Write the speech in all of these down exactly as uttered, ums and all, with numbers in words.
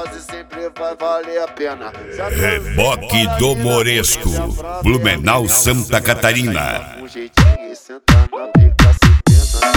dose sempre vai valer a pena. Reboque do Moresco, Blumenau, Santa Catarina. Um jeitinho e sentar na pica sem pena.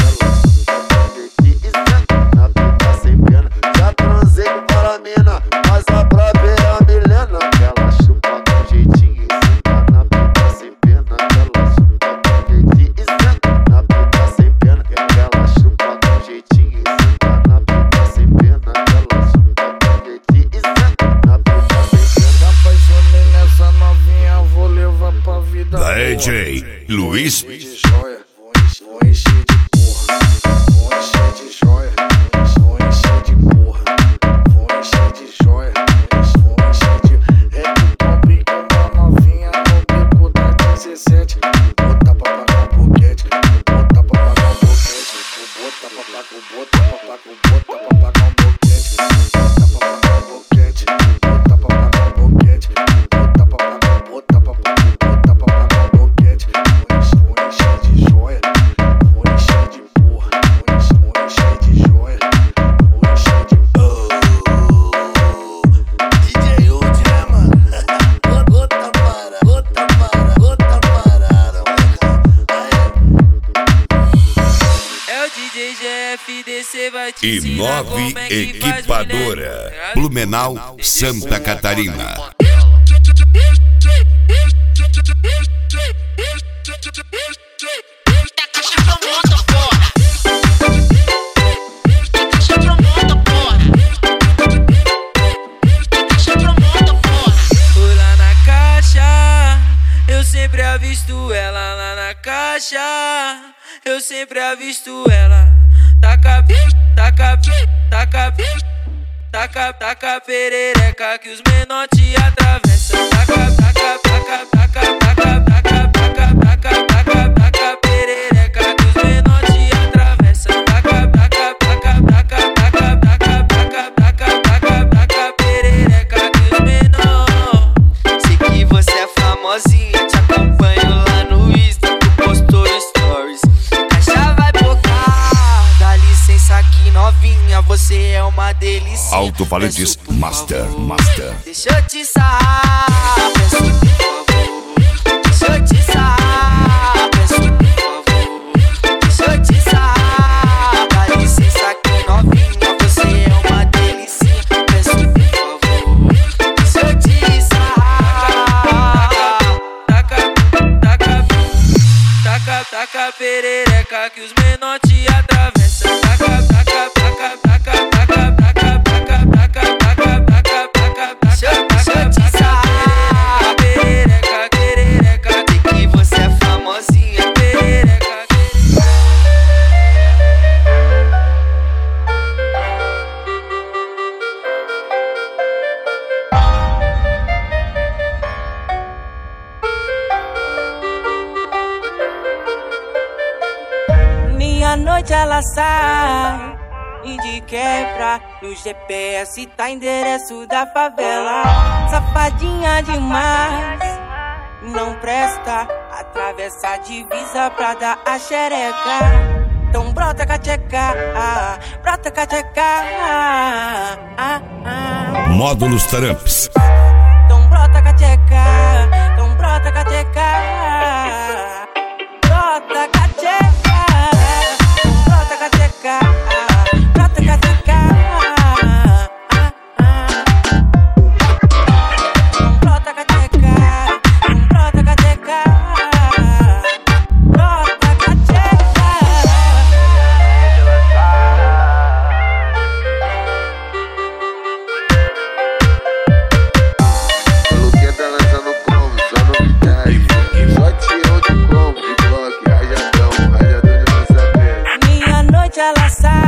Na pica sem pena. Já transei com para mina, mas a brava é a Milena. Ela chupa com jeitinho e senta na pica sem pena. Ela chupa com jeitinho e senta na pica sem pena. Ela chupa com jeitinho e senta na pica sem pena. Ela chupa com jeitinho e senta na pica sem pena. Apaixonei nessa novinha, vou levar pra vida. Da D J Luiz. Vou encher de porra, vou encher de joia, vou encher de porra, vou encher de joia, vou encher de. É que tô brincando a novinha no bico da dezessete. Vou botar pra pagar o boquete, vou botar pra pagar o boquete, vou botar pra pagar o botar pra pagar o botar pra pagar o boquete, vou botar pra pagar o boquete, vou botar pra pagar o boquete, vou botar pra pagar o botar pra pagar o botar pra pagar o boquete. Vou encher de joia. E nove Equipadora, Blumenau, Santa Catarina. Fui lá na caixa, eu sempre avisto ela lá na caixa, eu sempre avisto ela. Taca, taca, taca, taca, taca perereca que os menor te atravessam. Taca, taca, taca, taca, taca, taca, taca, taca, taca, taca perereca que os menor te atravessam. Taca, taca, taca, taca, taca, taca, taca, taca, taca, taca perereca que os menor. Sei que você é famosinha, te acompanho lá no Insta, tu postou stories. Caixa vai bocar. Aqui novinha, você é uma delícia. Alto-falantes Master, Master. Deixa eu te sarrar, peço por favor. Deixa eu te sarrar, peço por favor. Deixa eu te sarrar. Dá licença aqui novinha, você é uma delícia. Peço por favor. Deixa eu te sarrar. Taca, taca, taca, taca perereca que os menor te atravessam. Taca, taca, taca, taca, taca, taca, taca, taca, taca, taca, taca, deixa eu te sarrar. Perereca, perereca, sei que você é famosinha. Perereca, Meia-noite ela sai e de quebra no G P S tá endereço da favela. Safadinha demais, não presta, atravessa a divisa pra dar a xereca. Então brota cacheca, ah, brota cacheca, ah, ah, ah. Módulos Taramps. Então brota cacheca, então brota cacheca, brota cacheca. Ela sabe.